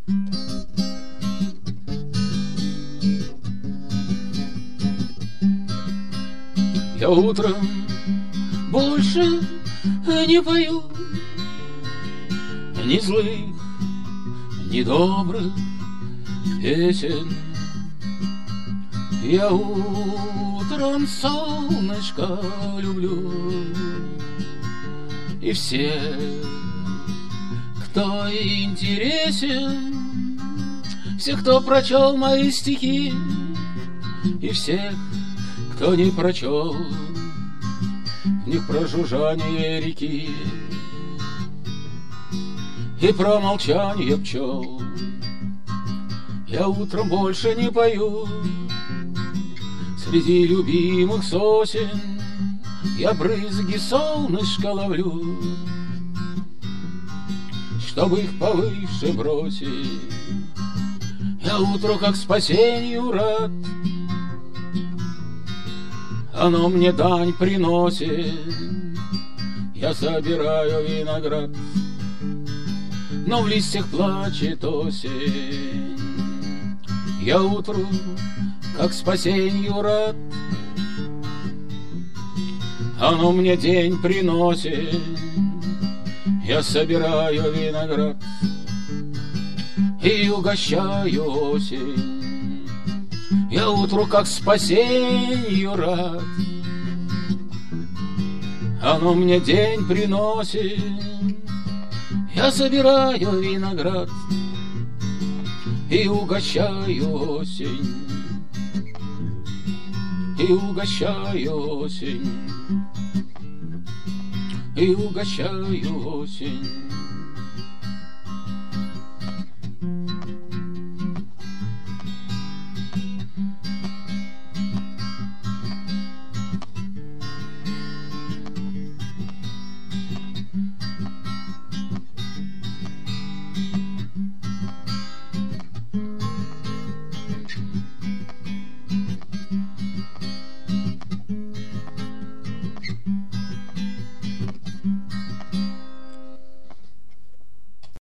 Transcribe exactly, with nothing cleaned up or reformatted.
Я утром больше не пою ни злых, ни добрых песен. Я утром солнышко люблю, и все, кто интересен, всех, кто прочел мои стихи, и всех, кто не прочел, в них про жужжание реки и про молчание пчел. Я утром больше не пою среди любимых сосен, я брызги солнышка ловлю, чтобы их повыше бросить. Я утру как спасению рад, оно мне дань приносит. Я собираю виноград, но в листьях плачет осень. Я утру как спасенью рад, оно мне день приносит. Я собираю виноград и угощаю осень. Я утру как спасенью рад, оно мне день приносит. Я собираю виноград и угощаю осень, и угощаю осень, и угощаю осень.